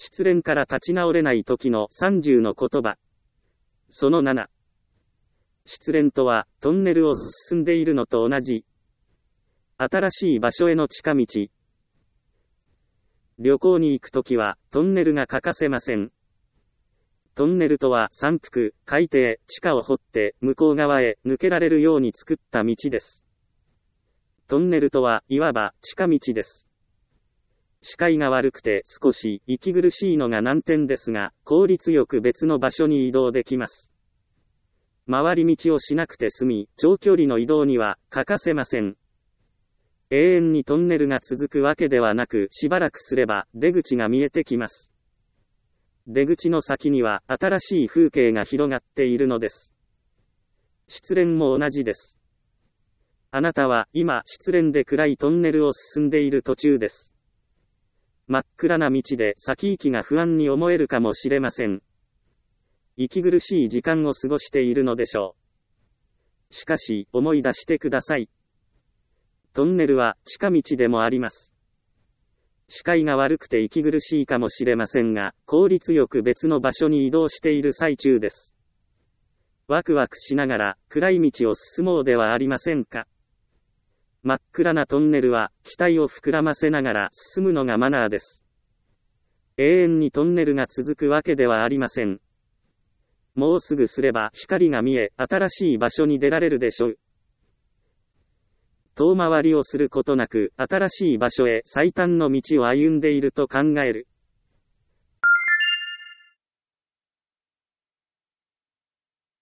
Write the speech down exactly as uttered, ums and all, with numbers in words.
失恋から立ち直れない時のさんじゅうの言葉。そのなな。失恋とは、トンネルを進んでいるのと同じ。新しい場所への近道。旅行に行くときは、トンネルが欠かせません。トンネルとは山腹、海底、地下を掘って、向こう側へ抜けられるように作った道です。トンネルとは、いわば、近道です。視界が悪くて少し息苦しいのが難点ですが、効率よく別の場所に移動できます。回り道をしなくて済み、長距離の移動には欠かせません。永遠にトンネルが続くわけではなく、しばらくすれば出口が見えてきます。出口の先には新しい風景が広がっているのです。失恋も同じです。あなたは今失恋で暗いトンネルを進んでいる途中です。真っ暗な道で先行きが不安に思えるかもしれません。息苦しい時間を過ごしているのでしょう。しかし、思い出してください。トンネルは近道でもあります。視界が悪くて息苦しいかもしれませんが、効率よく別の場所に移動している最中です。ワクワクしながら暗い道を進もうではありませんか。真っ暗なトンネルは期待を膨らませながら進むのがマナーです。永遠にトンネルが続くわけではありません。もうすぐすれば光が見え、新しい場所に出られるでしょう。遠回りをすることなく、新しい場所へ最短の道を歩んでいると考える。